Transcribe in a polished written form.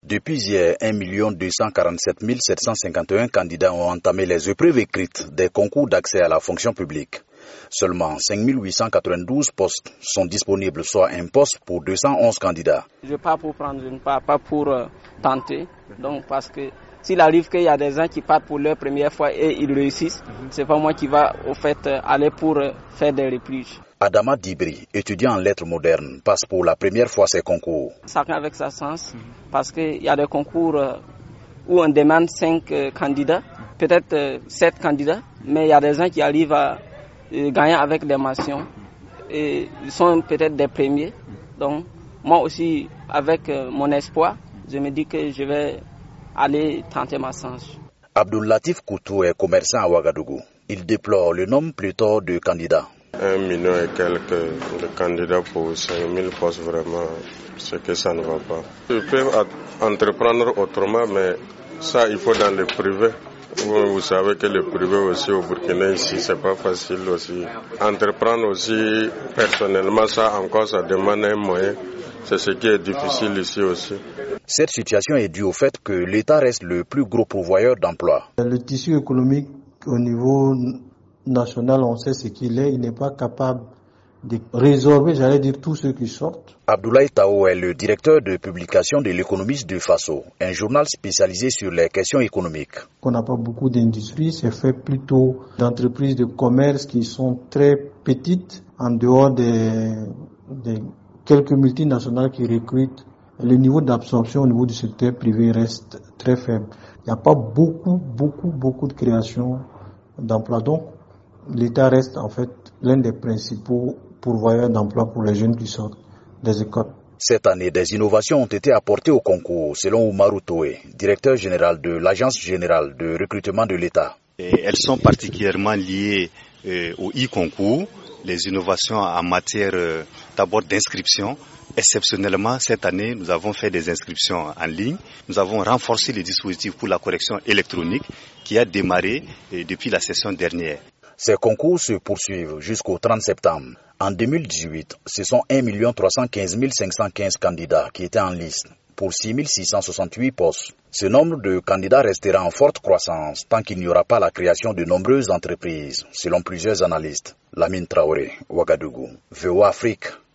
Depuis hier, 1 247 751 candidats ont entamé les épreuves écrites des concours d'accès à la fonction publique. Seulement 5 892 postes sont disponibles, soit un poste pour 211 candidats. Je pars pour prendre, je ne pars pas pour tenter. Donc, parce que s'il arrive qu'il y a des gens qui partent pour leur première fois et ils réussissent, c'est pas moi qui va au fait aller pour faire des reprises. Adama Dibri, étudiant en lettres modernes, passe pour la première fois ces concours. Chacun avec sa chance, parce qu'il y a des concours où on demande 5 candidats, peut-être 7 candidats, mais il y a des gens qui arrivent à gagner avec des mentions et ils sont peut-être des premiers. Donc moi aussi, avec mon espoir, je me dis que je vais aller tenter ma chance. Abdul Latif Koutou est commerçant à Ouagadougou. Il déplore le nombre pléthore de candidats. 1 million et quelques de candidats pour 5 000 postes, vraiment, c'est que ça ne va pas. Ils peuvent entreprendre autrement, mais ça, il faut dans le privé. Vous savez que le privé aussi au Burkina ici, c'est pas facile aussi. Entreprendre aussi, personnellement, ça encore, ça demande un moyen. C'est ce qui est difficile ici aussi. Cette situation est due au fait que l'État reste le plus gros pourvoyeur d'emplois. Le tissu économique au niveau national, on sait ce qu'il est. Il n'est pas capable de résorber, tous ceux qui sortent. Abdoulaye Tao est le directeur de publication de l'Économiste de Faso, un journal spécialisé sur les questions économiques. On n'a pas beaucoup d'industries, c'est fait plutôt d'entreprises de commerce qui sont très petites, en dehors des quelques multinationales qui recrutent. Le niveau d'absorption au niveau du secteur privé reste très faible. Il n'y a pas beaucoup de création d'emplois. Donc, l'État reste en fait l'un des principaux pourvoyeurs d'emplois pour les jeunes qui sortent des écoles. Cette année, des innovations ont été apportées au concours, selon Oumarou Toé, directeur général de l'Agence générale de recrutement de l'État. Elles sont particulièrement liées au e-concours, les innovations en matière d'abord d'inscription. Exceptionnellement, cette année, nous avons fait des inscriptions en ligne. Nous avons renforcé les dispositifs pour la correction électronique qui a démarré depuis la session dernière. Ces concours se poursuivent jusqu'au 30 septembre. En 2018, ce sont 1 315 515 candidats qui étaient en liste pour 6 668 postes. Ce nombre de candidats restera en forte croissance tant qu'il n'y aura pas la création de nombreuses entreprises, selon plusieurs analystes. Lamine Traoré, Ouagadougou, VOA Afrique.